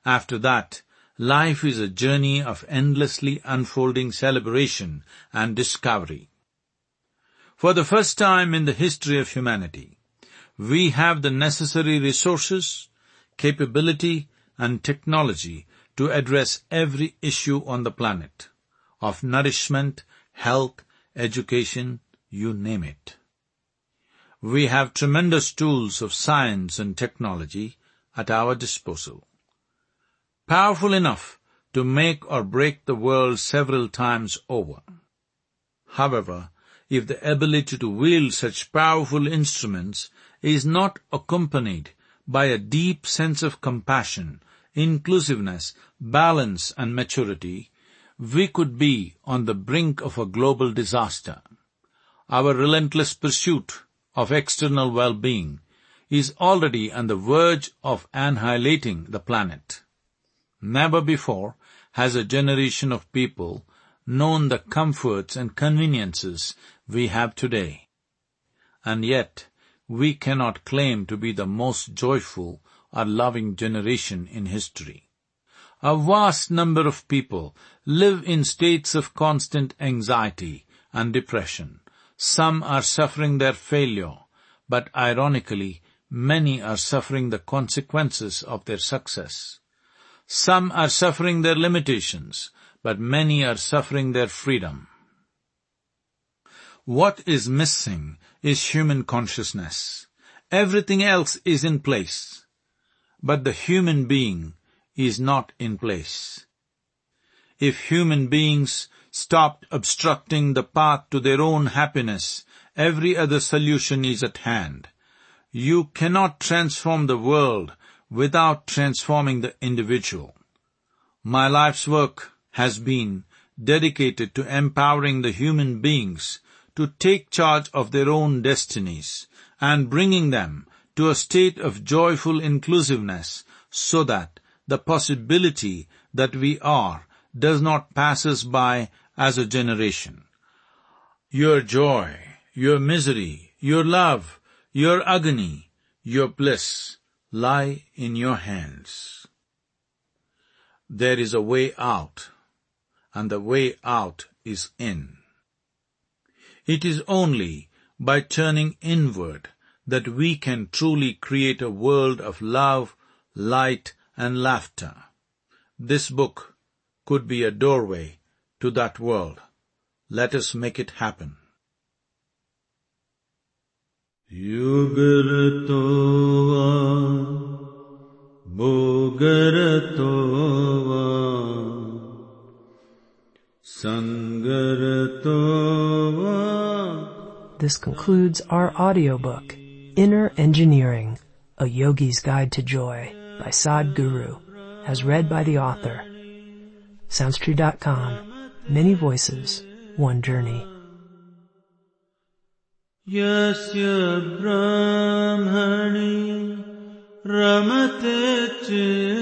After that, life is a journey of endlessly unfolding celebration and discovery. For the first time in the history of humanity, we have the necessary resources, capability, and technology to address every issue on the planet, of nourishment, health, education, you name it. We have tremendous tools of science and technology at our disposal, powerful enough to make or break the world several times over. However, if the ability to wield such powerful instruments is not accompanied by a deep sense of compassion, inclusiveness, balance, and maturity, we could be on the brink of a global disaster. Our relentless pursuit of external well-being is already on the verge of annihilating the planet. Never before has a generation of people known the comforts and conveniences we have today. And yet, we cannot claim to be the most joyful or loving generation in history. A vast number of people live in states of constant anxiety and depression. Some are suffering their failure, but ironically, many are suffering the consequences of their success. Some are suffering their limitations, but many are suffering their freedom. What is missing is human consciousness. Everything else is in place, but the human being is not in place. If human beings stopped obstructing the path to their own happiness, every other solution is at hand. You cannot transform the world without transforming the individual. My life's work has been dedicated to empowering the human beings to take charge of their own destinies and bringing them to a state of joyful inclusiveness so that the possibility that we are does not pass us by as a generation. Your joy, your misery, your love, your agony, your bliss lie in your hands. There is a way out, and the way out is in. It is only by turning inward that we can truly create a world of love, light, and laughter. This book could be a doorway to that world. Let us make it happen. Yugartova, Bogartova, Sangaratova. This concludes our audiobook, Inner Engineering, A Yogi's Guide to Joy, by Sadhguru, as read by the author. Soundstree.com. Many voices, one journey. Yasya Brahmani Ramate